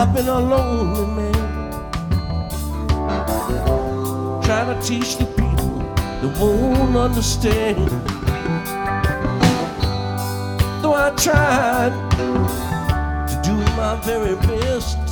I've been a lonely man, trying to teach the people that won't understand. Though I tried to do my very best,